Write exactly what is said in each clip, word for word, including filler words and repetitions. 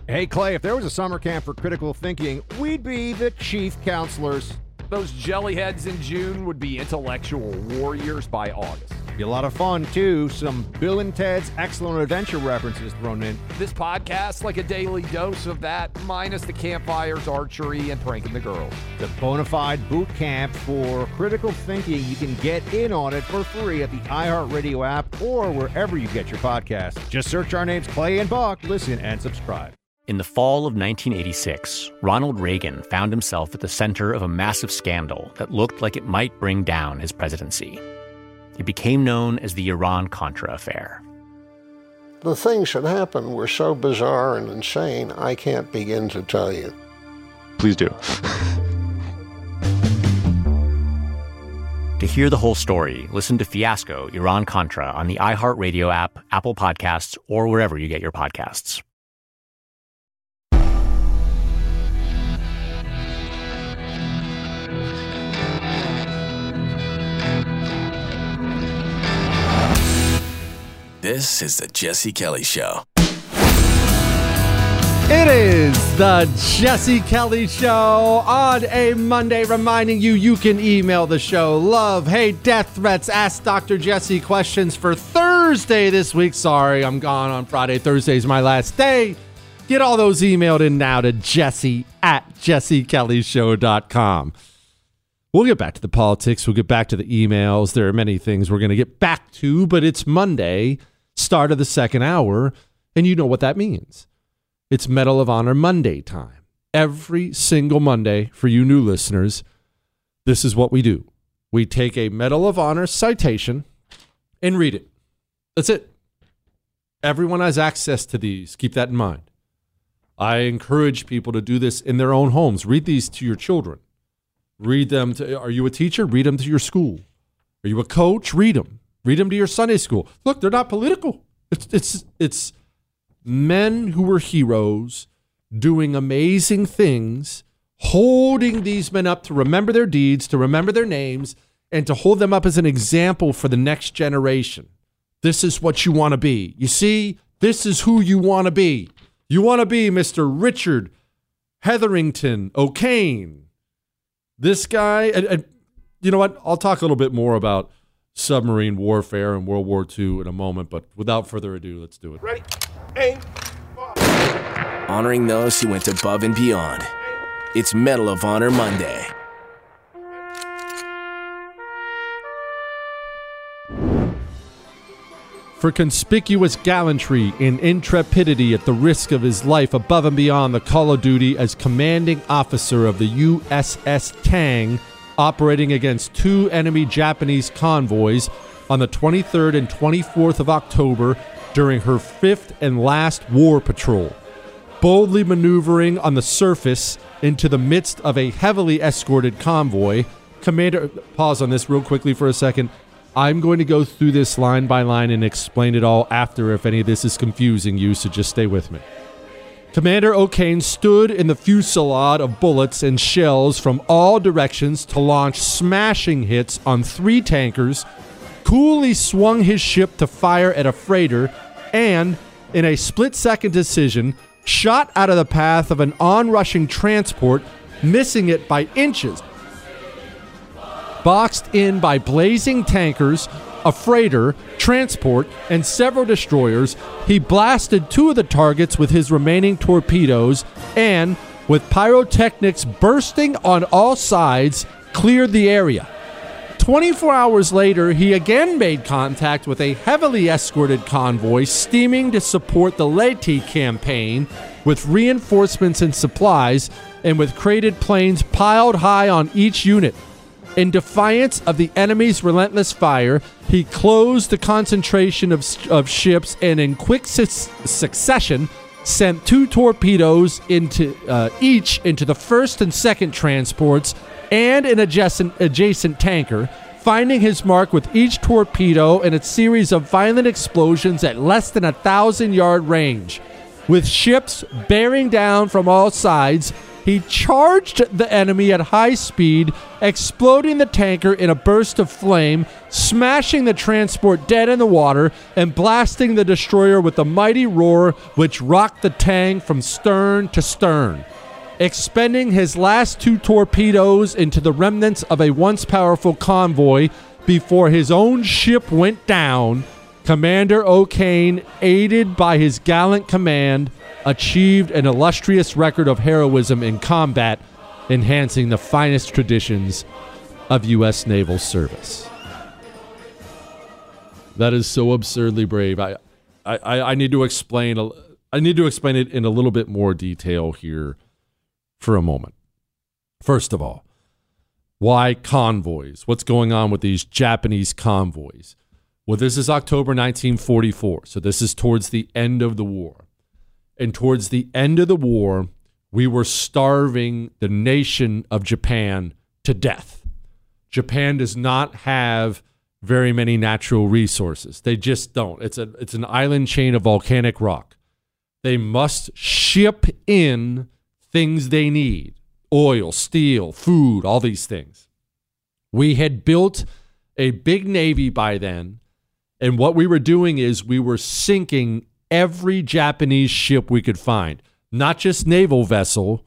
Hey, Clay, if there was a summer camp for critical thinking, we'd be the chief counselors. Those jellyheads in June would be intellectual warriors by August. Be a lot of fun, too. Some Bill and Ted's Excellent Adventure references thrown in. This podcast, like a daily dose of that, minus the campfires, archery, and pranking the girls. The bona fide boot camp for critical thinking. You can get in on it for free at the iHeartRadio app or wherever you get your podcasts. Just search our names, Clay and Buck. Listen and subscribe. In the fall of nineteen eighty-six, Ronald Reagan found himself at the center of a massive scandal that looked like it might bring down his presidency. It became known as the Iran-Contra affair. The things that happened were so bizarre and insane, I can't begin to tell you. Please do. To hear the whole story, listen to Fiasco, Iran-Contra on the iHeartRadio app, Apple Podcasts, or wherever you get your podcasts. This is the Jesse Kelly Show. It is the Jesse Kelly Show on a Monday, reminding you you can email the show. Love, hate, death threats. Ask Doctor Jesse questions for Thursday this week. Sorry, I'm gone on Friday. Thursday's my last day. Get all those emailed in now to Jesse at jesse kelly show dot com. We'll get back to the politics. We'll get back to the emails. There are many things we're going to get back to, but it's Monday, start of the second hour, and you know what that means. It's Medal of Honor Monday time. Every single Monday, for you new listeners, this is what we do. We take a Medal of Honor citation and read it. That's it. Everyone has access to these. Keep that in mind. I encourage people to do this in their own homes. Read these to your children. Read them to, are you a teacher? Read them to your school. Are you a coach? Read them. Read them to your Sunday school. Look, they're not political. It's it's it's men who were heroes doing amazing things, holding these men up to remember their deeds, to remember their names, and to hold them up as an example for the next generation. This is what you want to be. You see, this is who you want to be. You want to be Mister Richard Hetherington O'Kane. This guy, and, and you know what? I'll talk a little bit more about submarine warfare and World War Two in a moment, but without further ado, let's do it. Ready, aim, fire. Honoring those who went above and beyond. It's Medal of Honor Monday. For conspicuous gallantry and intrepidity at the risk of his life above and beyond the call of duty as commanding officer of the U S S Tang, operating against two enemy Japanese convoys on the twenty-third and twenty-fourth of October during her fifth and last war patrol, boldly maneuvering on the surface into the midst of a heavily escorted convoy. Commander, pause on this real quickly for a second. I'm going to go through this line by line and explain it all after if any of this is confusing you, so just stay with me. Commander O'Kane stood in the fusillade of bullets and shells from all directions to launch smashing hits on three tankers, coolly swung his ship to fire at a freighter, and, in a split-second decision, shot out of the path of an onrushing transport, missing it by inches. Boxed in by blazing tankers, a freighter, transport, and several destroyers, he blasted two of the targets with his remaining torpedoes and, with pyrotechnics bursting on all sides, cleared the area. twenty-four hours later, he again made contact with a heavily escorted convoy steaming to support the Leyte campaign with reinforcements and supplies, and with crated planes piled high on each unit. In defiance of the enemy's relentless fire, he closed the concentration of, of ships and in quick su- succession sent two torpedoes into uh, each into the first and second transports and an adjacent, adjacent tanker, finding his mark with each torpedo in a series of violent explosions at less than a thousand yard range. With ships bearing down from all sides, He charged the enemy at high speed, exploding the tanker in a burst of flame, smashing the transport dead in the water, and blasting the destroyer with a mighty roar which rocked the tank from stern to stern. Expending his last two torpedoes into the remnants of a once powerful convoy before his own ship went down, Commander O'Kane, aided by his gallant command, achieved an illustrious record of heroism in combat, enhancing the finest traditions of U S naval service. That is so absurdly brave. I, I, I need to explain. A, I need to explain it in a little bit more detail here for a moment. First of all, why convoys? What's going on with these Japanese convoys? Well, this is October nineteen forty-four, so this is towards the end of the war. And towards the end of the war, we were starving the nation of Japan to death. Japan does not have very many natural resources. They just don't. It's a it's an island chain of volcanic rock. They must ship in things they need. Oil, steel, food, all these things. We had built a big navy by then, and what we were doing is we were sinking every Japanese ship we could find. Not just naval vessel,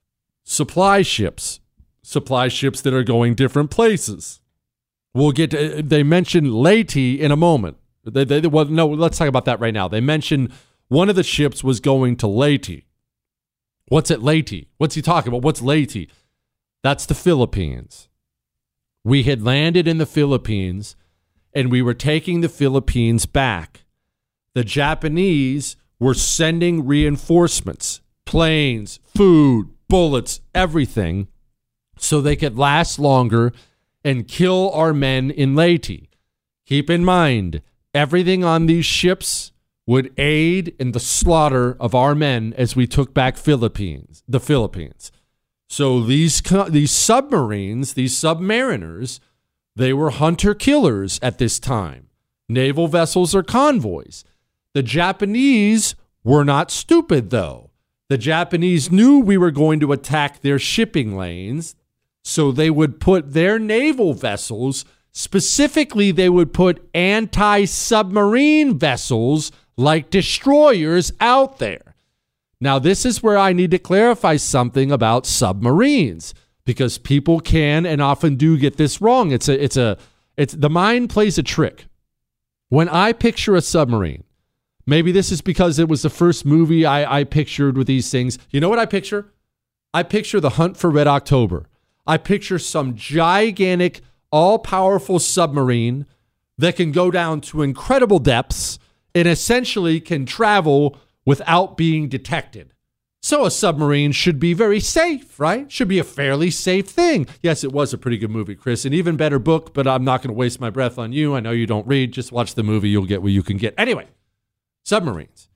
supply ships. Supply ships that are going different places. We'll get to, they mentioned Leyte in a moment. They, they, well, no, let's talk about that right now. They mentioned one of the ships was going to Leyte. What's at Leyte? What's he talking about? What's Leyte? That's the Philippines. We had landed in the Philippines, and we were taking the Philippines back. The Japanese were sending reinforcements, planes, food, bullets, everything, so they could last longer and kill our men in Leyte. Keep in mind, everything on these ships would aid in the slaughter of our men as we took back Philippines, the Philippines. So these these submarines, these submariners, they were hunter-killers at this time. Naval vessels are convoys. The Japanese were not stupid, though. The Japanese knew we were going to attack their shipping lanes, so they would put their naval vessels, specifically they would put anti-submarine vessels like destroyers out there. Now, this is where I need to clarify something about submarines, because people can and often do get this wrong. It's a, it's a, it's the mind plays a trick. When I picture a submarine, maybe this is because it was the first movie I, I pictured with these things. You know what I picture? I picture The Hunt for Red October. I picture some gigantic, all-powerful submarine that can go down to incredible depths and essentially can travel without being detected. So a submarine should be very safe, right? Should be a fairly safe thing. Yes, it was a pretty good movie, Chris. An even better book, but I'm not going to waste my breath on you. I know you don't read. Just watch the movie. You'll get what you can get. Anyway, submarines.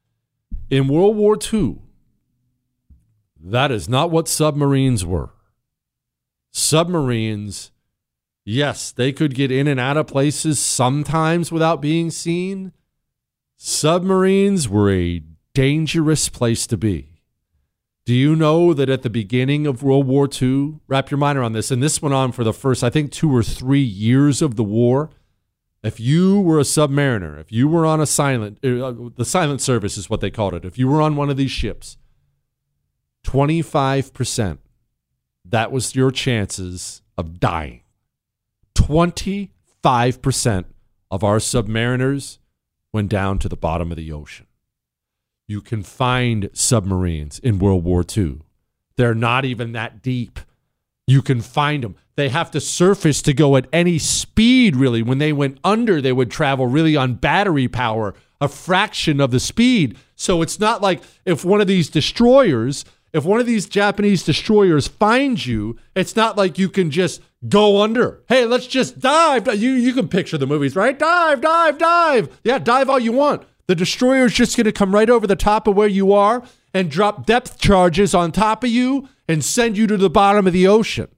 In World War Two, that is not what submarines were. Submarines, yes, they could get in and out of places sometimes without being seen. Submarines were a dangerous place to be. Do you know that at the beginning of World War Two, wrap your mind around this, and this went on for the first, I think, two or three years of the war. If you were a submariner, if you were on a silent, uh, the silent service is what they called it. If you were on one of these ships, twenty-five percent, that was your chances of dying. twenty-five percent of our submariners went down to the bottom of the ocean. You can find submarines in World War Two. They're not even that deep. You can find them. They have to surface to go at any speed, really. When they went under, they would travel really on battery power, a fraction of the speed. So it's not like if one of these destroyers, if one of these Japanese destroyers finds you, it's not like you can just go under. Hey, let's just dive. You, you can picture the movies, right? Dive, dive, dive. Yeah, dive all you want. The destroyer is just going to come right over the top of where you are and drop depth charges on top of you and send you to the bottom of the ocean.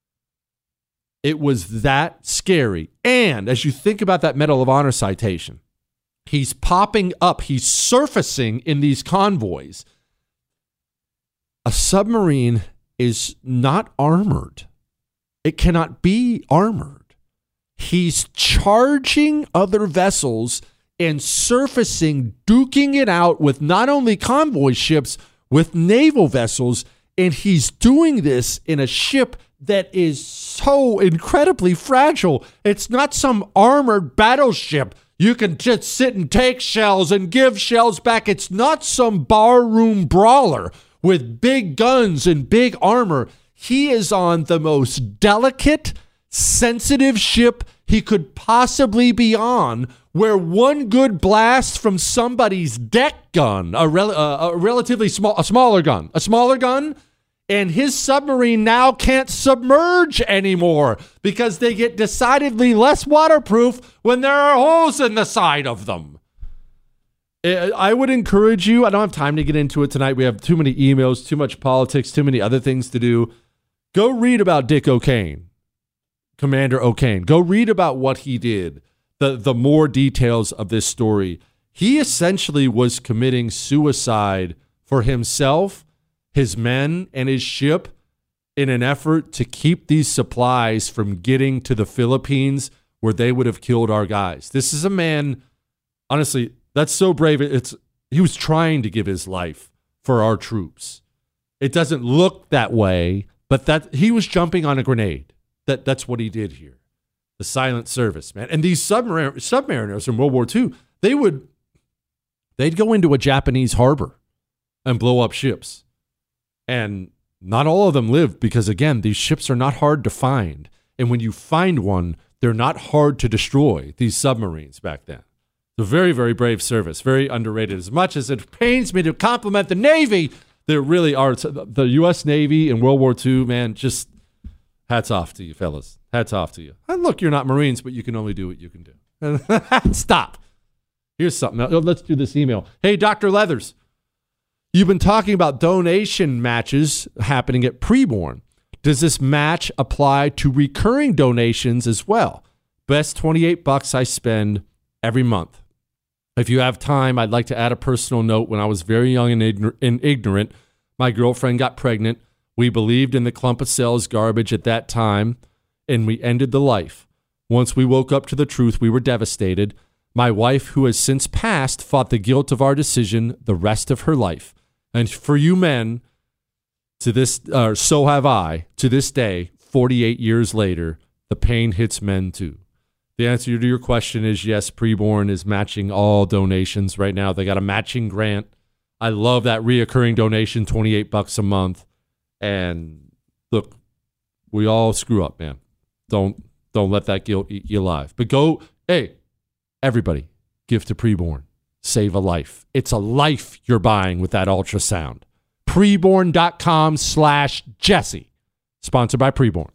It was that scary. And as you think about that Medal of Honor citation, he's popping up, he's surfacing in these convoys. a submarine is not armored. It cannot be armored. He's charging other vessels and surfacing, duking it out with not only convoy ships, with naval vessels, and he's doing this in a ship that is so incredibly fragile. It's not some armored battleship. You can just sit and take shells and give shells back. It's not some barroom brawler with big guns and big armor. He is on the most delicate, sensitive ship he could possibly be on, where one good blast from somebody's deck gun, a, rel- uh, a relatively small, a smaller gun, a smaller gun, and his submarine now can't submerge anymore because they get decidedly less waterproof when there are holes in the side of them. I would encourage you, I don't have time to get into it tonight. We have too many emails, too much politics, too many other things to do. Go read about Dick O'Kane, Commander O'Kane. Go read about what he did, the, the more details of this story. He essentially was committing suicide for himself, his men, and his ship in an effort to keep these supplies from getting to the Philippines where they would have killed our guys. This is a man, honestly, that's so brave. It's he was trying to give his life for our troops. It doesn't look that way, but that he was jumping on a grenade. That that's what he did here. The silent service, man. And these submar- submariners in World War Two, they would they'd go into a Japanese harbor and blow up ships. And not all of them lived because, again, these ships are not hard to find. And when you find one, they're not hard to destroy, these submarines back then. It's a very, very brave service, very underrated. As much as it pains me to compliment the Navy, there really are. The U S Navy in World War Two, man, just hats off to you, fellas. Hats off to you. And look, you're not Marines, but you can only do what you can do. Stop. Here's something. Now, let's do this email. Hey, Doctor Leathers. You've been talking about donation matches happening at Preborn. Does this match apply to recurring donations as well? Best twenty-eight bucks I spend every month. If you have time, I'd like to add a personal note. When I was very young and, ignor- and ignorant, my girlfriend got pregnant. We believed in the clump of cells garbage at that time, and we ended the life. Once we woke up to the truth, we were devastated. My wife, who has since passed, fought the guilt of our decision the rest of her life. And for you men, to this, uh, so have I, to this day, forty-eight years later, the pain hits men too. The answer to your question is yes, Preborn is matching all donations right now. They got a matching grant. I love that reoccurring donation, twenty-eight bucks a month. And look, we all screw up, man. Don't don't let that guilt eat you alive. But go, hey, everybody, give to Preborn. Save a life. It's a life you're buying with that ultrasound. Preborn.com slash Jesse. Sponsored by Preborn.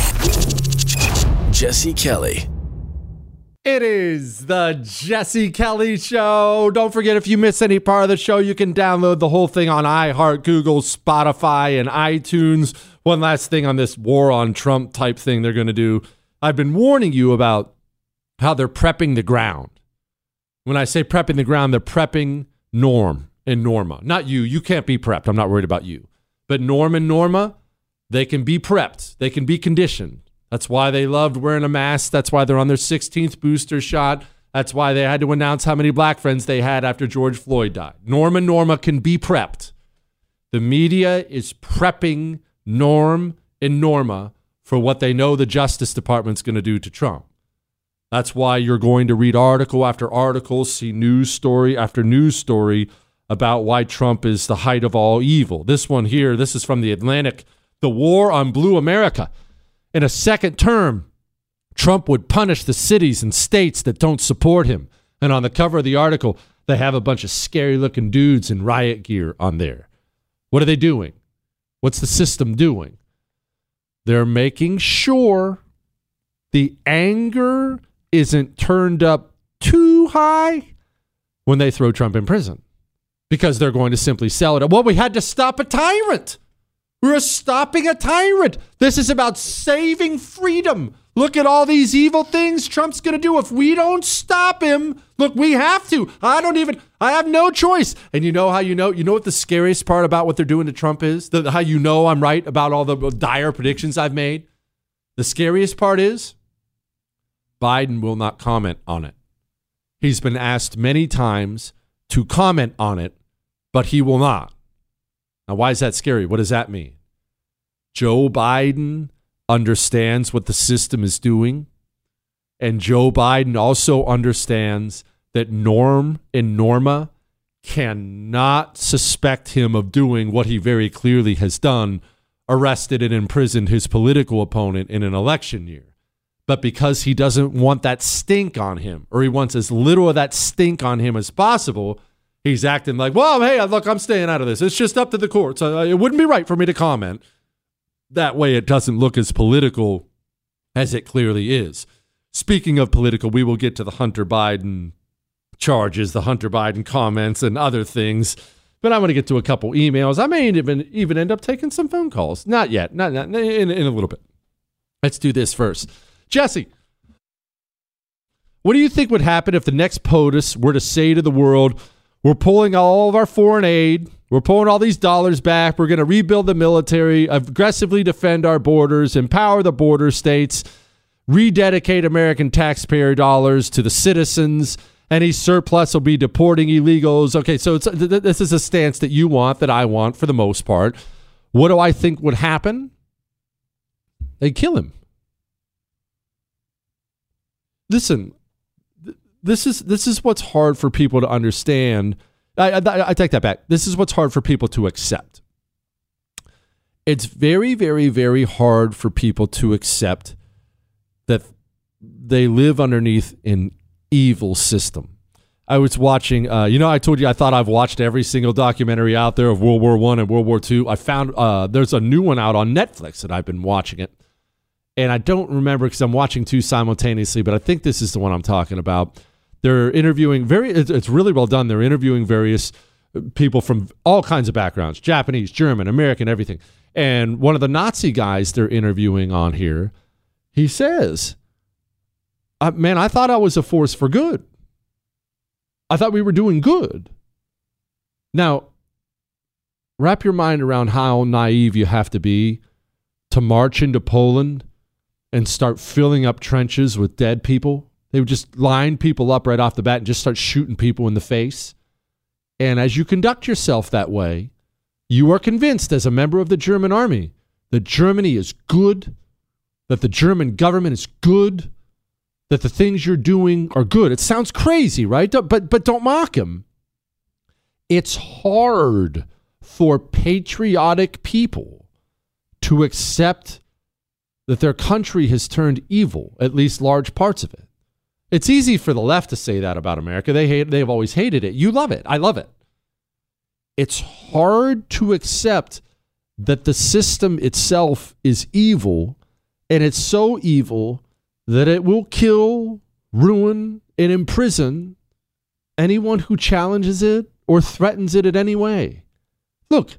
Jesse Kelly. It is the Jesse Kelly Show. Don't forget, if you miss any part of the show, you can download the whole thing on iHeart, Google, Spotify, and iTunes. One last thing on this war on Trump type thing they're going to do. I've been warning you about how they're prepping the ground. When I say prepping the ground, they're prepping Norm and Norma. Not you. You can't be prepped. I'm not worried about you. But Norm and Norma, they can be prepped. They can be conditioned. That's why they loved wearing a mask. That's why they're on their sixteenth booster shot. That's why they had to announce how many black friends they had after George Floyd died. Norm and Norma can be prepped. The media is prepping Norm and Norma for what they know the Justice Department's going to do to Trump. That's why you're going to read article after article, see news story after news story about why Trump is the height of all evil. This one here, this is from The Atlantic. The war on Blue America. In a second term, Trump would punish the cities and states that don't support him. And on the cover of the article, they have a bunch of scary-looking dudes in riot gear on there. What are they doing? What's the system doing? They're making sure the anger isn't turned up too high when they throw Trump in prison, because they're going to simply sell it. Well, we had to stop a tyrant. We're stopping a tyrant. This is about saving freedom. Look at all these evil things Trump's going to do if we don't stop him. Look, we have to. I don't even, I have no choice. And you know how you know, you know what the scariest part about what they're doing to Trump is? The, how you know I'm right about all the dire predictions I've made? The scariest part is Biden will not comment on it. He's been asked many times to comment on it, but he will not. Now, why is that scary? What does that mean? Joe Biden understands what the system is doing, and Joe Biden also understands that Norm and Norma cannot suspect him of doing what he very clearly has done, arrested and imprisoned his political opponent in an election year. But because he doesn't want that stink on him, or he wants as little of that stink on him as possible, he's acting like, well, hey, look, I'm staying out of this. It's just up to the courts. Uh, it wouldn't be right for me to comment. That way it doesn't look as political as it clearly is. Speaking of political, we will get to the Hunter Biden charges, the Hunter Biden comments, and other things. But I want to get to a couple emails. I may even, even end up taking some phone calls. Not yet. Not, not in, in a little bit. Let's do this first. Jesse, what do you think would happen if the next POTUS were to say to the world, we're pulling all of our foreign aid, we're pulling all these dollars back, we're going to rebuild the military, aggressively defend our borders, empower the border states, rededicate American taxpayer dollars to the citizens, any surplus will be deporting illegals. Okay, so it's, th- this is a stance that you want, that I want for the most part. What do I think would happen? They'd kill him. Listen, th- this is this is what's hard for people to understand. I, I, I take that back. This is what's hard for people to accept. It's very, very, very hard for people to accept that they live underneath an evil system. I was watching, uh, you know, I told you I thought I've watched every single documentary out there of World War One and World War Two. I found uh, there's a new one out on Netflix that I've been watching it. And I don't remember because I'm watching two simultaneously, but I think this is the one I'm talking about. They're interviewing very, it's really well done. They're interviewing various people from all kinds of backgrounds, Japanese, German, American, everything. And one of the Nazi guys they're interviewing on here, he says, uh, man, I thought I was a force for good. I thought we were doing good. Now, wrap your mind around how naive you have to be to march into Poland and start filling up trenches with dead people. They would just line people up right off the bat and just start shooting people in the face. And as you conduct yourself that way, you are convinced as a member of the German army that Germany is good, that the German government is good, that the things you're doing are good. It sounds crazy, right? But, but don't mock him. It's hard for patriotic people to accept that their country has turned evil, at least large parts of it. It's easy for the left to say that about America. They hate, they've always hated it. You love it. I love it. It's hard to accept that the system itself is evil, and it's so evil that it will kill, ruin, and imprison anyone who challenges it or threatens it in any way. Look,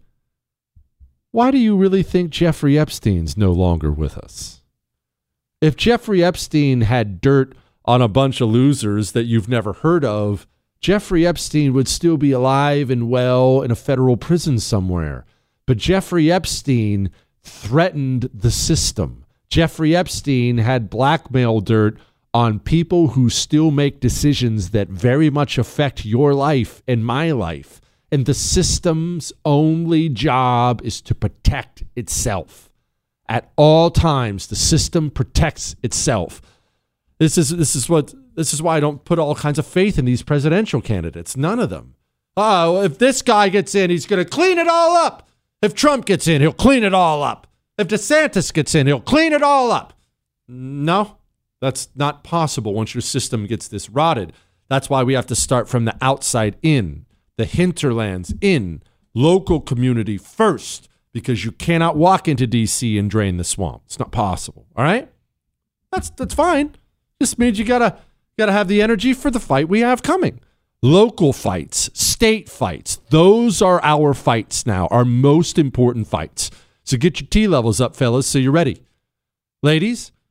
why do you really think Jeffrey Epstein's no longer with us? If Jeffrey Epstein had dirt on a bunch of losers that you've never heard of, Jeffrey Epstein would still be alive and well in a federal prison somewhere. But Jeffrey Epstein threatened the system. Jeffrey Epstein had blackmail dirt on people who still make decisions that very much affect your life and my life. And the system's only job is to protect itself. At all times, the system protects itself. This is this is what this is why I don't put all kinds of faith in these presidential candidates. None of them. Oh, if this guy gets in, he's going to clean it all up. If Trump gets in, he'll clean it all up. If DeSantis gets in, he'll clean it all up. No, that's not possible once your system gets this rotted. That's why we have to start from the outside in, the hinterlands in, local community first, because you cannot walk into D C and drain the swamp. It's not possible. All right? That's that's fine. This means you gotta gotta have the energy for the fight we have coming. Local fights, state fights, those are our fights now, our most important fights. So get your T levels up, fellas, so you're ready. Ladies,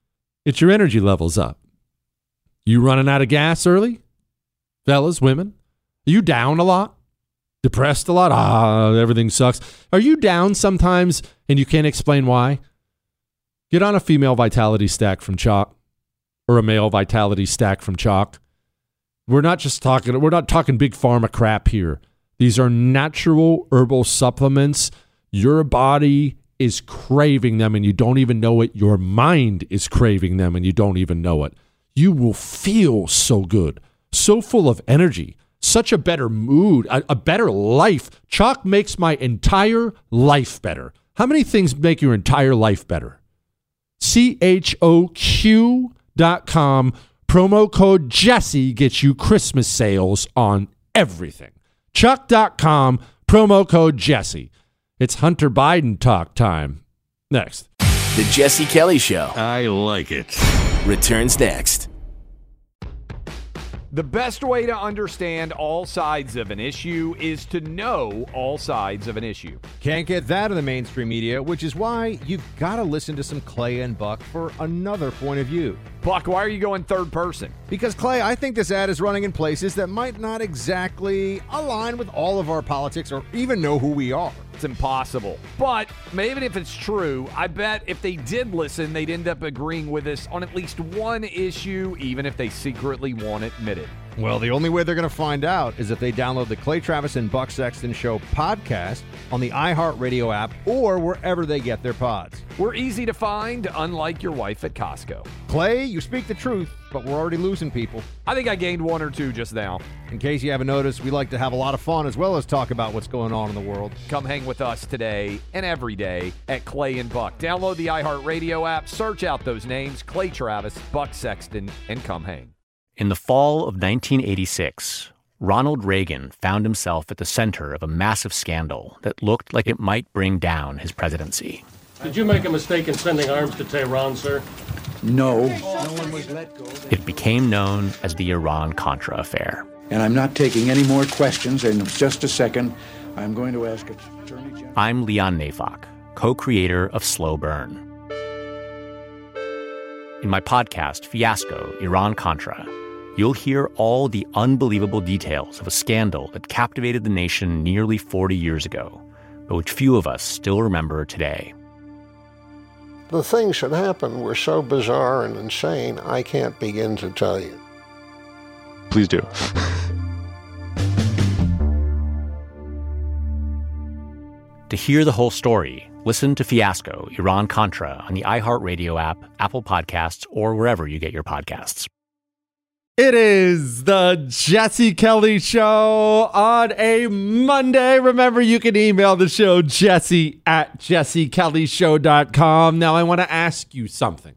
Get your energy levels up. You running out of gas early? Fellas, women? Are you down a lot? Depressed a lot? Ah, everything sucks. Are you down sometimes and you can't explain why? Get on a female vitality stack from Chalk or a male vitality stack from Chalk. We're not just talking, we're not talking big pharma crap here. These are natural herbal supplements. Your body is craving them and you don't even know it. Your mind is craving them and you don't even know it. You will feel so good, so full of energy, such a better mood, a, a better life. Chalk makes my entire life better. How many things make your entire life better? C H O Q dot com. Promo code Jesse gets you Christmas sales on everything. Chalk dot com. Promo code Jesse. It's Hunter Biden talk time. Next. The Jesse Kelly Show I like it. returns next. The best way to understand all sides of an issue is to know all sides of an issue. Can't get that in the mainstream media, which is why you've got to listen to some Clay and Buck for another point of view. Buck, why are you going third person? Because, Clay, I think this ad is running in places that might not exactly align with all of our politics or even know who we are. It's impossible. But even if it's true, I bet if they did listen, they'd end up agreeing with us on at least one issue, even if they secretly won't admit it. Well, the only way they're going to find out is if they download the Clay Travis and Buck Sexton Show podcast on the iHeartRadio app or wherever they get their pods. We're easy to find, unlike your wife at Costco. Clay, you speak the truth, but we're already losing people. I think I gained one or two just now. In case you haven't noticed, we like to have a lot of fun as well as talk about what's going on in the world. Come hang with us today and every day at Clay and Buck. Download the iHeartRadio app, search out those names, Clay Travis, Buck Sexton, and come hang. In the fall of nineteen eighty-six, Ronald Reagan found himself at the center of a massive scandal that looked like it might bring down his presidency. Did you make a mistake in sending arms to Tehran, sir? No. It became known as the Iran-Contra affair. And I'm not taking any more questions. In just a second, I'm going to ask Attorney General. I'm Leon Neyfakh, co-creator of Slow Burn. In my podcast, Fiasco, Iran-Contra, you'll hear all the unbelievable details of a scandal that captivated the nation nearly forty years ago, but which few of us still remember today. The things that happened were so bizarre and insane, I can't begin to tell you. Please do. To hear the whole story, listen to Fiasco, Iran-Contra on the iHeartRadio app, Apple Podcasts, or wherever you get your podcasts. It is the Jesse Kelly Show on a Monday. Remember, you can email the show, jesse at jesse kelly show dot com. Now, I want to ask you something.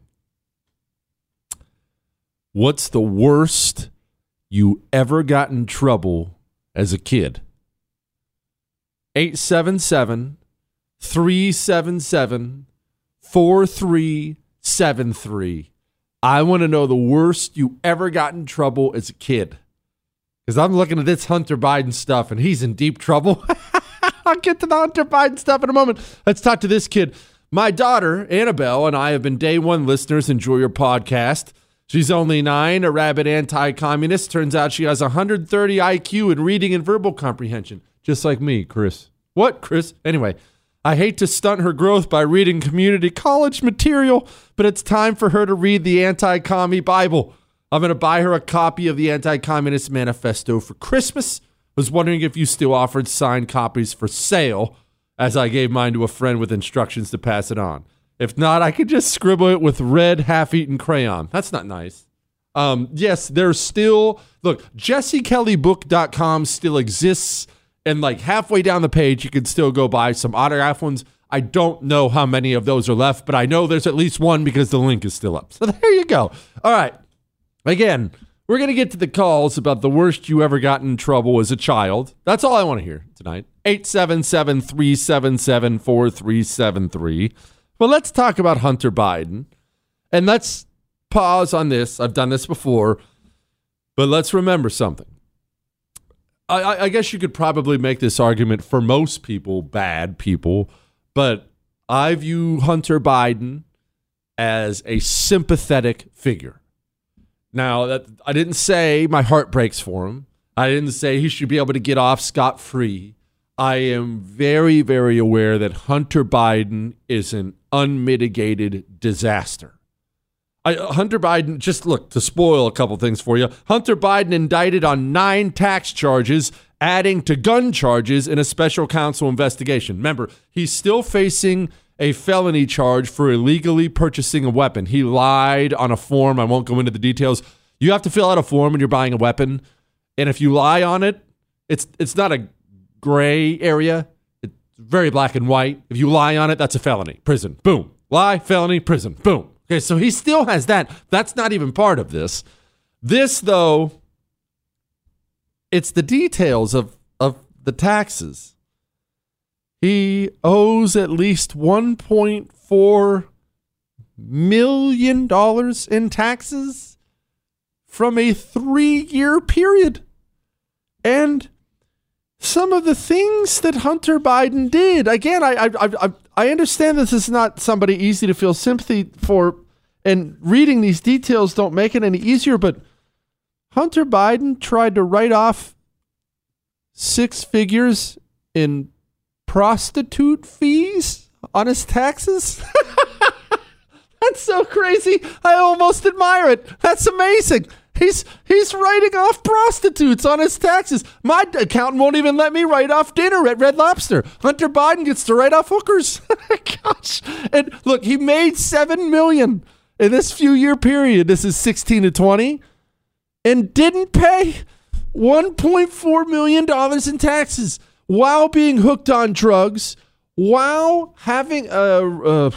What's the worst you ever got in trouble as a kid? eight seven seven, three seven seven, four three seven three. I want to know the worst you ever got in trouble as a kid. Because I'm looking at this Hunter Biden stuff, and he's in deep trouble. I'll get to the Hunter Biden stuff in a moment. Let's talk to this kid. My daughter, Annabelle, and I have been day one listeners. Enjoy your podcast. She's only nine, a rabid anti-communist. Turns out she has one hundred thirty I Q in reading and verbal comprehension. Just like me, Chris. What, Chris? Anyway, I hate to stunt her growth by reading community college material, but it's time for her to read the Anti-Commie Bible. I'm going to buy her a copy of the Anti-Communist Manifesto for Christmas. Was wondering if you still offered signed copies for sale, as I gave mine to a friend with instructions to pass it on. If not, I could just scribble it with red half-eaten crayon. That's not nice. Um, yes, there's still... Look, jesse kelly book dot com still exists. And like halfway down the page, you can still go buy some autograph ones. I don't know how many of those are left, but I know there's at least one because the link is still up. So there you go. All right. Again, we're going to get to the calls about the worst you ever got in trouble as a child. That's all I want to hear tonight. eight seven seven, three seven seven, four three seven three. Well, let's talk about Hunter Biden. And let's pause on this. I've done this before. But let's remember something. I, I guess you could probably make this argument for most people, bad people, but I view Hunter Biden as a sympathetic figure. Now, that I didn't say my heart breaks for him. I didn't say he should be able to get off scot-free. I am very, very aware that Hunter Biden is an unmitigated disaster. I, Hunter Biden, just look, to spoil a couple things for you, Hunter Biden indicted on nine tax charges, adding to gun charges in a special counsel investigation. Remember, he's still facing a felony charge for illegally purchasing a weapon. He lied on a form. I won't go into the details. You have to fill out a form when you're buying a weapon. And if you lie on it, it's it's not a gray area. It's very black and white. If you lie on it, that's a felony. Prison. Boom. Lie, felony, prison. Boom. Okay, so he still has that. That's not even part of this. This, though, it's the details of, of the taxes. He owes at least one point four million dollars in taxes from a three-year period. And some of the things that Hunter Biden did, again, I, I, I, I understand this is not somebody easy to feel sympathy for, and reading these details don't make it any easier, but Hunter Biden tried to write off six figures in prostitute fees on his taxes. That's so crazy. I almost admire it. That's amazing. He's he's writing off prostitutes on his taxes. My accountant won't even let me write off dinner at Red Lobster. Hunter Biden gets to write off hookers. Gosh. And look, he made seven million dollars in this few year period. This is sixteen to twenty, and didn't pay one point four million dollars in taxes while being hooked on drugs, while having a, a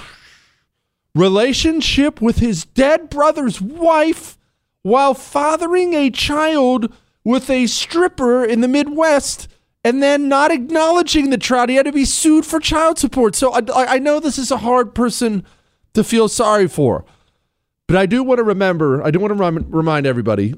relationship with his dead brother's wife, while fathering a child with a stripper in the Midwest, and then not acknowledging the child. He had to be sued for child support. So I, I know this is a hard person to feel sorry for, but I do want to remember, I do want to rem- remind everybody,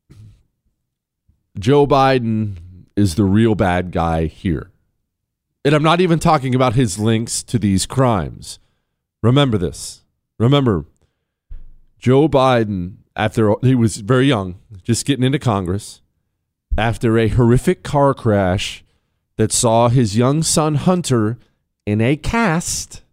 Joe Biden is the real bad guy here. And I'm not even talking about his links to these crimes. Remember this. Remember, Joe Biden, after he was very young, just getting into Congress, after a horrific car crash that saw his young son Hunter in a cast,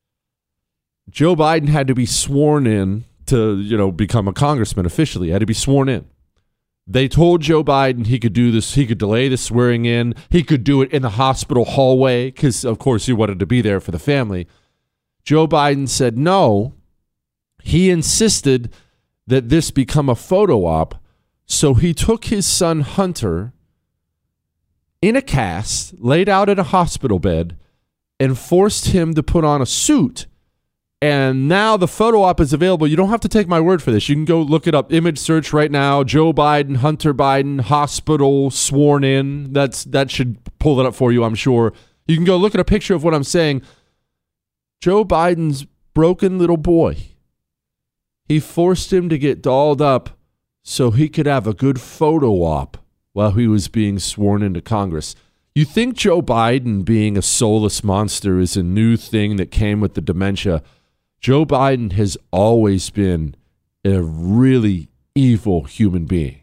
Joe Biden had to be sworn in to, you know, become a congressman officially. He had to be sworn in. They told Joe Biden he could do this. He could delay the swearing in. He could do it in the hospital hallway because, of course, he wanted to be there for the family. Joe Biden said no. He insisted that this become a photo op. So he took his son Hunter in a cast, laid out in a hospital bed, and forced him to put on a suit. And now the photo op is available. You don't have to take my word for this. You can go look it up. Image search right now. Joe Biden, Hunter Biden, hospital, sworn in. That's that should pull it up for you, I'm sure. You can go look at a picture of what I'm saying. Joe Biden's broken little boy. He forced him to get dolled up so he could have a good photo op while he was being sworn into Congress. You think Joe Biden being a soulless monster is a new thing that came with the dementia? Joe Biden has always been a really evil human being.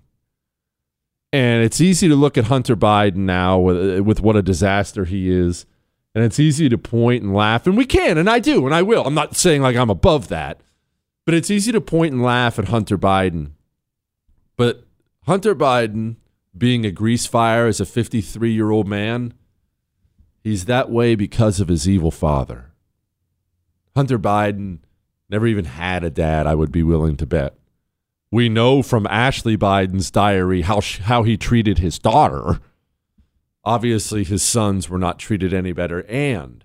And it's easy to look at Hunter Biden now with, with what a disaster he is. And it's easy to point and laugh. And we can, and I do, and I will. I'm not saying like I'm above that. But it's easy to point and laugh at Hunter Biden. But Hunter Biden, being a grease fire as a fifty-three-year-old man, he's that way because of his evil father. Hunter Biden never even had a dad, I would be willing to bet. We know from Ashley Biden's diary how sh- how he treated his daughter. Obviously, his sons were not treated any better. And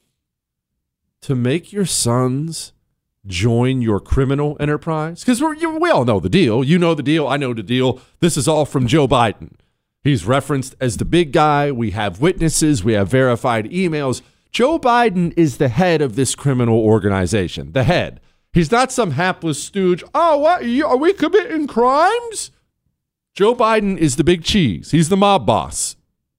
to make your sons join your criminal enterprise, because we all know the deal. You know the deal. I know the deal. This is all from Joe Biden. He's referenced as the big guy. We have witnesses. We have verified emails. Joe Biden is the head of this criminal organization, the head. He's not some hapless stooge. Oh, what? Are we committing crimes? Joe Biden is the big cheese. He's the mob boss.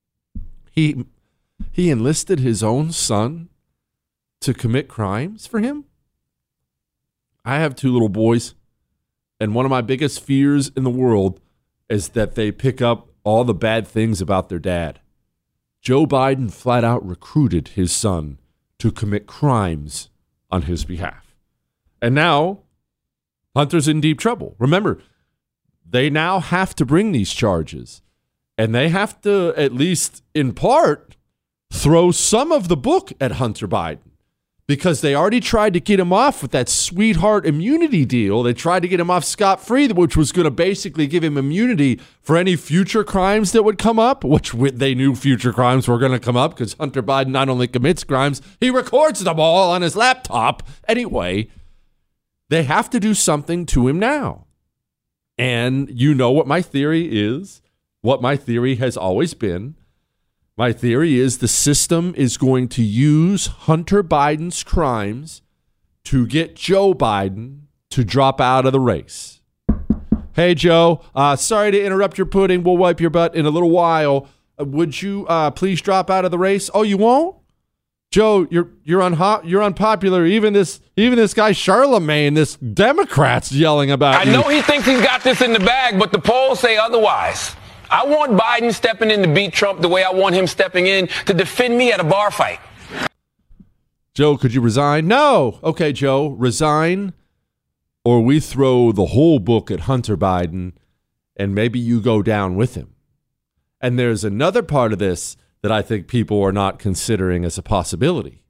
He he enlisted his own son to commit crimes for him? I have two little boys, and one of my biggest fears in the world is that they pick up all the bad things about their dad. Joe Biden flat out recruited his son to commit crimes on his behalf. And now Hunter's in deep trouble. Remember, they now have to bring these charges, and they have to, at least in part, throw some of the book at Hunter Biden, because they already tried to get him off with that sweetheart immunity deal. They tried to get him off scot-free, which was going to basically give him immunity for any future crimes that would come up, which they knew future crimes were going to come up because Hunter Biden not only commits crimes, he records them all on his laptop. Anyway, they have to do something to him now. And you know what my theory is, what my theory has always been. My theory is the system is going to use Hunter Biden's crimes to get Joe Biden to drop out of the race. Hey, Joe, uh, sorry to interrupt your pudding. We'll wipe your butt in a little while. Uh, would you uh, please drop out of the race? Oh, you won't? Joe, you're you're unho- you're unpopular. Even this even this guy Charlemagne, this Democrat's yelling about I you. know he thinks he's got this in the bag, but the polls say otherwise. I want Biden stepping in to beat Trump the way I want him stepping in to defend me at a bar fight. Joe, could you resign? No. Okay, Joe, resign, or we throw the whole book at Hunter Biden, and maybe you go down with him. And there's another part of this that I think people are not considering as a possibility.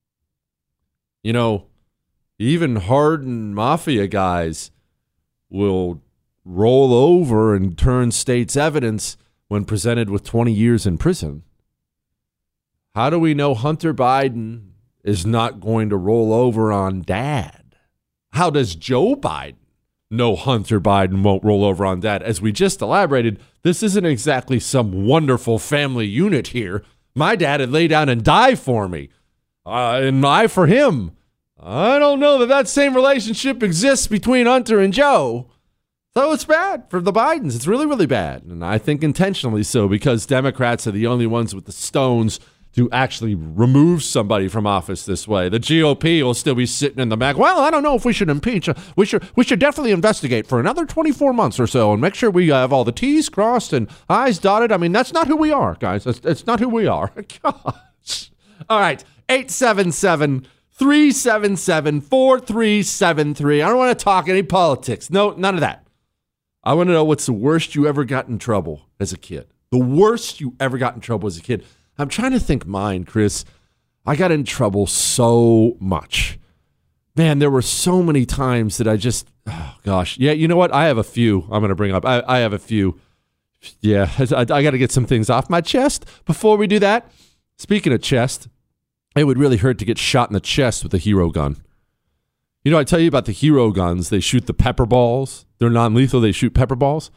You know, even hardened mafia guys will roll over and turn state's evidence when presented with twenty years in prison. How do we know Hunter Biden is not going to roll over on dad? How does Joe Biden know Hunter Biden won't roll over on dad? As we just elaborated, this isn't exactly some wonderful family unit here. My dad had lay down and die for me, uh, and I for him. I don't know that that same relationship exists between Hunter and Joe. So it's bad for the Bidens. It's really, really bad. And I think intentionally so, because Democrats are the only ones with the stones to actually remove somebody from office this way. The G O P will still be sitting in the back. Well, I don't know if we should impeach. We should we should definitely investigate for another twenty-four months or so and make sure we have all the T's crossed and I's dotted. I mean, that's not who we are, guys. That's, that's not who we are. Gosh. All right. eight seven seven, three seven seven, four three seven three. I don't want to talk any politics. No, none of that. I want to know what's the worst you ever got in trouble as a kid. The worst you ever got in trouble as a kid. I'm trying to think mine, Chris. I got in trouble so much. Man, there were so many times that I just, oh gosh. Yeah, you know what? I have a few I'm going to bring up. I, I have a few. Yeah, I, I got to get some things off my chest. Before we do that, speaking of chest, it would really hurt to get shot in the chest with a hero gun. You know, I tell you about the hero guns. They shoot the pepper balls. They're non-lethal. They shoot pepper balls.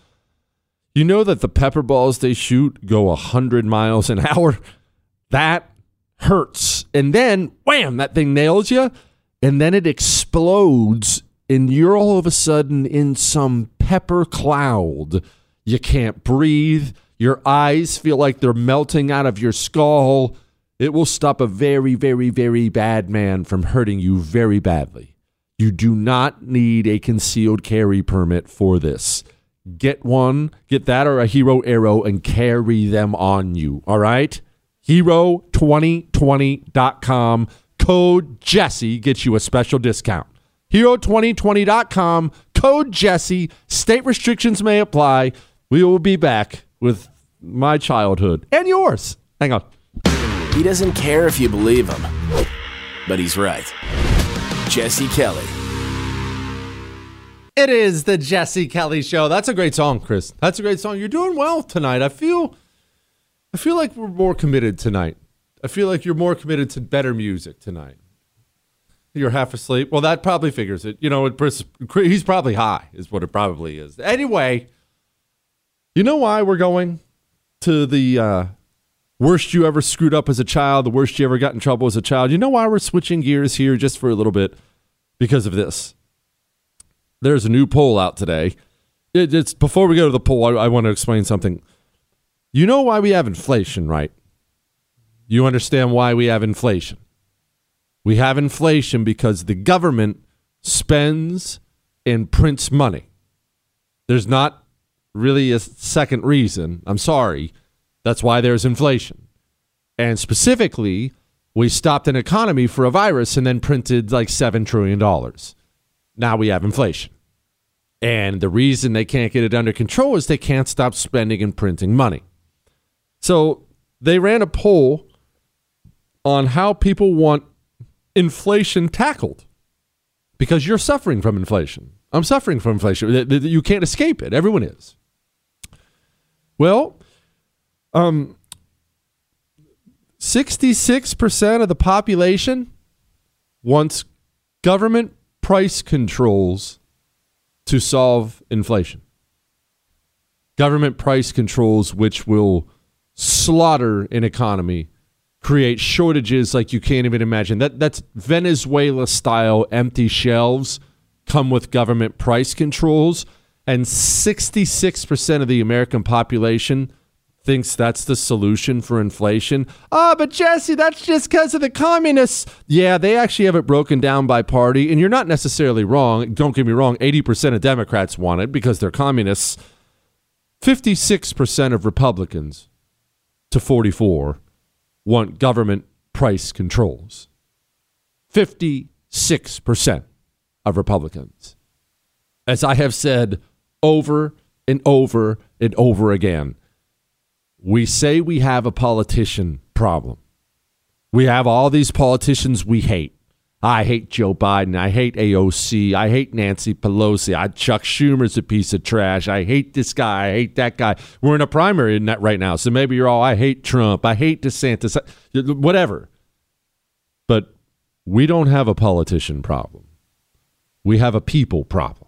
You know that the pepper balls they shoot go one hundred miles an hour? That hurts. And then, wham, that thing nails you. And then it explodes. And you're all of a sudden in some pepper cloud. You can't breathe. Your eyes feel like they're melting out of your skull. It will stop a very, very, very bad man from hurting you very badly. You do not need a concealed carry permit for this. Get one, get that or a Hero Arrow and carry them on you, all right? hero twenty twenty dot com. Code Jesse gets you a special discount. hero twenty twenty dot com. Code Jesse. State restrictions may apply. We will be back with my childhood and yours. Hang on. He doesn't care if you believe him, but he's right. Jesse Kelly. It is the Jesse Kelly Show. That's a great song, Chris. That's a great song. You're doing well tonight. I feel I feel like we're more committed tonight. I feel like you're more committed to better music tonight. You're half asleep. Well, that probably figures it. You know, it, he's probably high is what it probably is. Anyway, you know why we're going to the uh, worst you ever screwed up as a child, the worst you ever got in trouble as a child? You know why we're switching gears here just for a little bit? Because of this. There's a new poll out today. It, it's before we go to the poll, I, I want to explain something. You know why we have inflation, right? You understand why we have inflation. We have inflation because the government spends and prints money. There's not really a second reason. I'm sorry. That's why there's inflation. And specifically, we stopped an economy for a virus and then printed like seven trillion dollars. Now we have inflation. And the reason they can't get it under control is they can't stop spending and printing money. So they ran a poll on how people want inflation tackled, because you're suffering from inflation. I'm suffering from inflation. You can't escape it. Everyone is. Well, um, sixty-six percent of the population wants government price controls to solve inflation. Government price controls which will slaughter an economy, create shortages like you can't even imagine. That that's Venezuela-style empty shelves come with government price controls, and sixty-six percent of the American population thinks that's the solution for inflation. Oh, but Jesse, that's just because of the communists. Yeah, they actually have it broken down by party, and you're not necessarily wrong. Don't get me wrong, eighty percent of Democrats want it because they're communists. fifty-six percent of Republicans to forty-four want government price controls. fifty-six percent of Republicans. As I have said over and over and over again, we say we have a politician problem. We have all these politicians we hate. I hate Joe Biden. I hate A O C. I hate Nancy Pelosi. I Chuck Schumer's a piece of trash. I hate this guy. I hate that guy. We're in a primary in that right now, so maybe you're all, I hate Trump. I hate DeSantis. Whatever. But we don't have a politician problem. We have a people problem.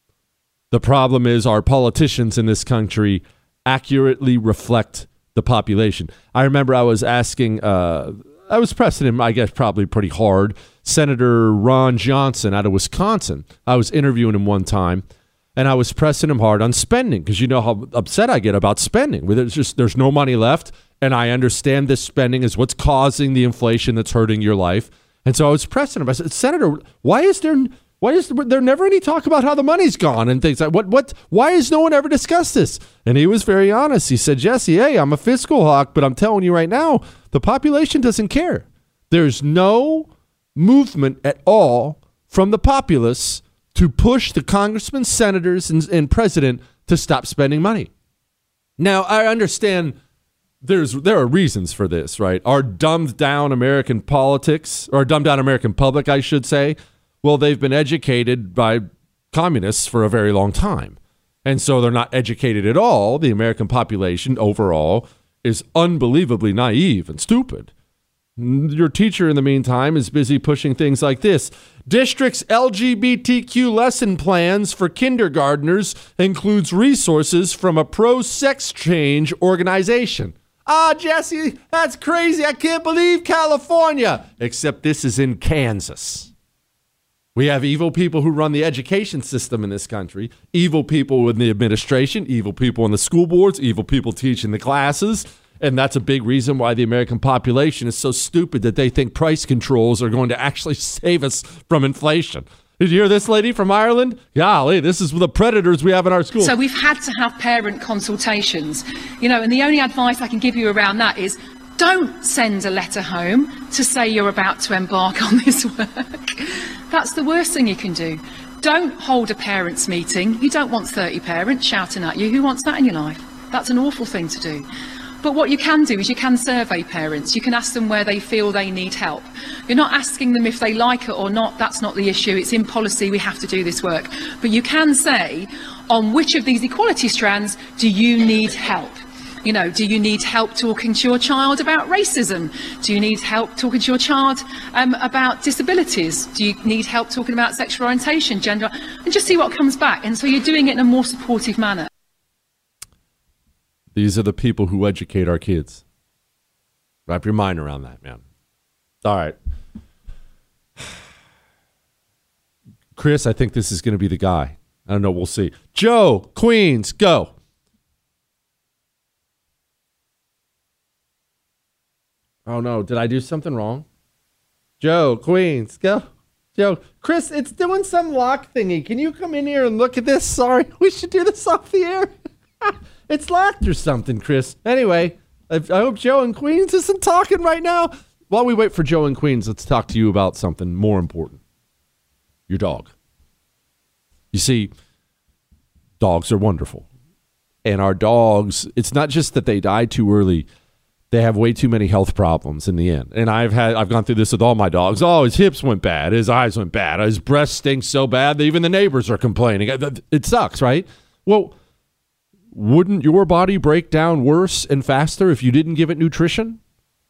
The problem is our politicians in this country accurately reflect the population. I remember I was asking, uh, I was pressing him, I guess probably pretty hard, Senator Ron Johnson out of Wisconsin. I was interviewing him one time, and I was pressing him hard on spending, because you know how upset I get about spending. There's just there's no money left, and I understand this spending is what's causing the inflation that's hurting your life. And so I was pressing him. I said, Senator, why is there... Why is there never any talk about how the money's gone and things like what? What? Why has no one ever discussed this? And he was very honest. He said, Jesse, hey, I'm a fiscal hawk, but I'm telling you right now, the population doesn't care. There's no movement at all from the populace to push the congressmen, senators, and, and president to stop spending money. Now, I understand there's there are reasons for this, right? Our dumbed down American politics, or dumbed down American public, I should say, well, they've been educated by communists for a very long time. And so they're not educated at all. The American population overall is unbelievably naive and stupid. Your teacher, in the meantime, is busy pushing things like this. District's L G B T Q lesson plans for kindergartners includes resources from a pro-sex change organization. Ah, Jesse, that's crazy. I can't believe California. Except this is in Kansas. We have evil people who run the education system in this country, evil people in the administration, evil people in the school boards, evil people teaching the classes. And that's a big reason why the American population is so stupid that they think price controls are going to actually save us from inflation. Did you hear this lady from Ireland? Golly, this is the predators we have in our schools. So we've had to have parent consultations, you know, and the only advice I can give you around that is don't send a letter home to say you're about to embark on this work. That's the worst thing you can do. Don't hold a parents' meeting. You don't want thirty parents shouting at you. Who wants that in your life? That's an awful thing to do. But what you can do is you can survey parents. You can ask them where they feel they need help. You're not asking them if they like it or not. That's not the issue. It's in policy. We have to do this work. But you can say, on which of these equality strands do you need help? You know, do you need help talking to your child about racism? Do you need help talking to your child um, about disabilities? Do you need help talking about sexual orientation, gender? And just see what comes back. And so you're doing it in a more supportive manner. These are the people who educate our kids. Wrap your mind around that, man. All right. Chris, I think this is going to be the guy. I don't know. We'll see. Joe, Queens, go. Oh, no. Did I do something wrong? Joe, Queens, go. Joe, Chris, it's doing some lock thingy. Can you come in here and look at this? Sorry, we should do this off the air. It's locked or something, Chris. Anyway, I, I hope Joe in Queens isn't talking right now. While we wait for Joe in Queens, let's talk to you about something more important. Your dog. You see, dogs are wonderful. And our dogs, it's not just that they die too early. They have way too many health problems in the end. And I've had I've gone through this with all my dogs. Oh, his hips went bad. His eyes went bad. His breast stinks so bad that even the neighbors are complaining. It sucks, right? Well, wouldn't your body break down worse and faster if you didn't give it nutrition?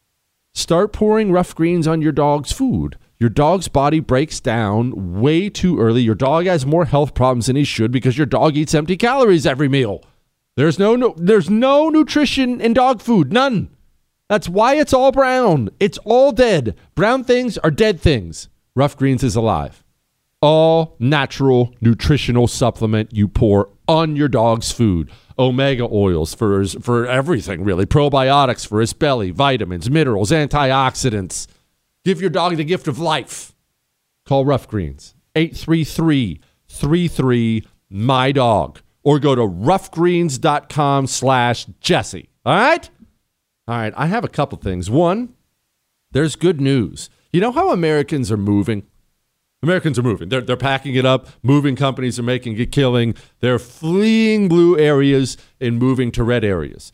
Start pouring Rough Greens on your dog's food. Your dog's body breaks down way too early. Your dog has more health problems than he should because your dog eats empty calories every meal. There's no, no there's no nutrition in dog food. None. That's why it's all brown. It's all dead. Brown things are dead things. Rough Greens is alive. All natural nutritional supplement you pour on your dog's food. Omega oils for his, for everything, really. Probiotics for his belly. Vitamins, minerals, antioxidants. Give your dog the gift of life. Call Rough Greens. eight three three, three three, M Y D O G. Or go to roughgreens.com slash Jesse. All right? All right, I have a couple things. One, there's good news. You know how Americans are moving? Americans are moving. They're, they're packing it up. Moving companies are making a killing. They're fleeing blue areas and moving to red areas.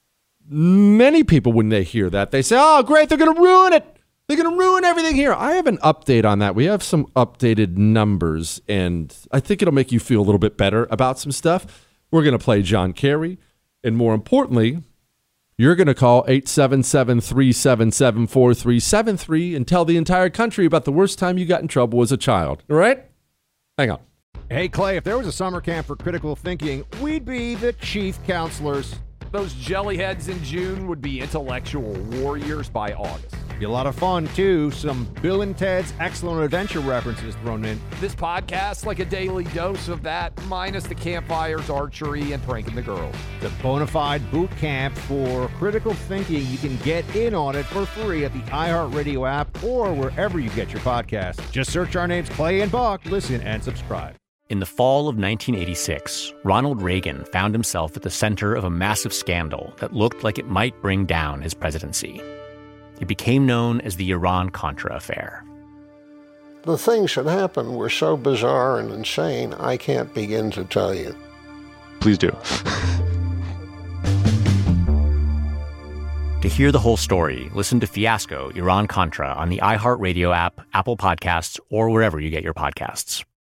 Many people, when they hear that, they say, oh, great, they're going to ruin it. They're going to ruin everything here. I have an update on that. We have some updated numbers, and I think it'll make you feel a little bit better about some stuff. We're going to play John Kerry, and more importantly, you're going to call eight seven seven, three seven seven, four three seven three and tell the entire country about the worst time you got in trouble as a child. All right? Hang on. Hey, Clay, if there was a summer camp for critical thinking, we'd be the chief counselors. Those jellyheads in June would be intellectual warriors by August. Be a lot of fun, too. Some Bill and Ted's Excellent Adventure references thrown in. This podcast, like a daily dose of that, minus the campfires, archery, and pranking the girls. The bona fide boot camp for critical thinking. You can get in on it for free at the iHeartRadio app or wherever you get your podcasts. Just search our names, Clay and Buck. Listen and subscribe. In the fall of nineteen eighty-six, Ronald Reagan found himself at the center of a massive scandal that looked like it might bring down his presidency. It became known as the Iran-Contra affair. The things that happened were so bizarre and insane, I can't begin to tell you. Please do. To hear the whole story, listen to Fiasco, Iran-Contra on the iHeartRadio app, Apple Podcasts, or wherever you get your podcasts.